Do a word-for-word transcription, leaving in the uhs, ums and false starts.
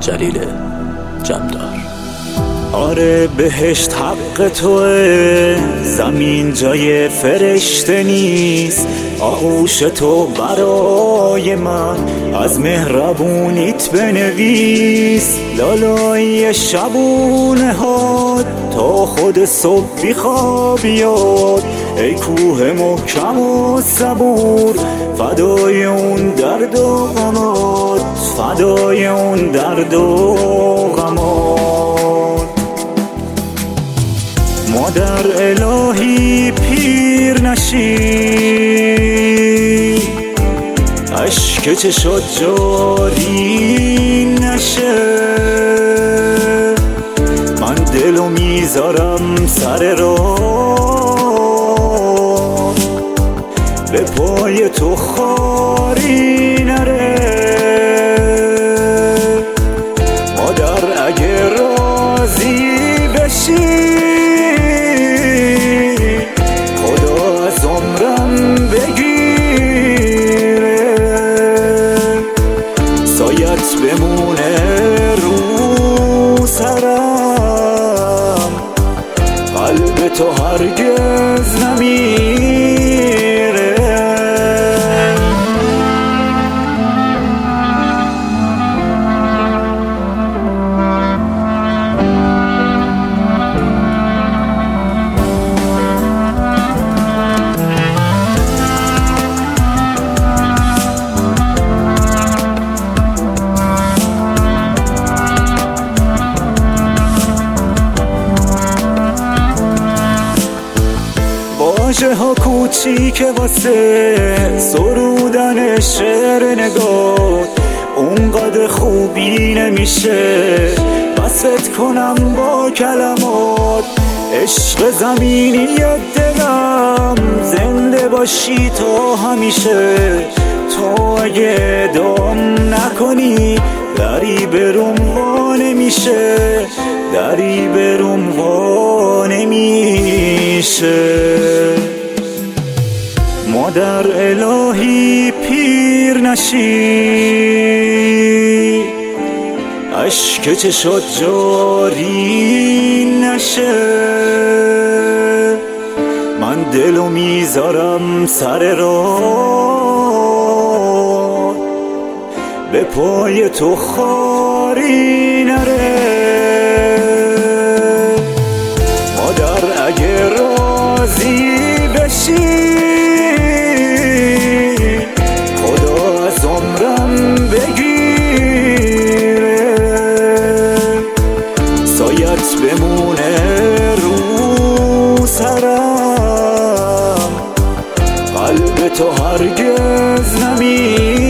جلیل جمدار. آره بهشت حق توه، زمین جای فرشته نیست. آغوش تو برای من از مهربونیت بنویس. لالای شبونه هات تا خود صبح بیخوابیاد. ای کوه محکم و صبور، فدای اون درد و غمات، فدای اون درد و غمات. مادر الهی پیر نشی، اشک چشات جاری نشه. من دلو میذارم سر راه، به پای تو خاری نره. مادر اگه راضی بشی، خدا از عمرم بگیره. سایت بمونه رو سرم، قلب تو هرگز نمیره. واژه ها کوچیکه واسه سرودن شعر نگات، اونقدر خوبی نمیشه وصفت کنم با کلمات. عشق زمینی دلم، زنده باشی تا همیشه. تو اگه دام نکنی دری بروم وا نمیشه، دری بروم وا نمیشه. مادر الهی پیر نشی، اشک چشات جاری نشه. من دلو میذارم سر راه، به پای تو خاری نره. مادر اگه راضی بشی، خدا از عمرم بگیره. سایت بمونه رو سرم، قلب تو هرگز نمیره.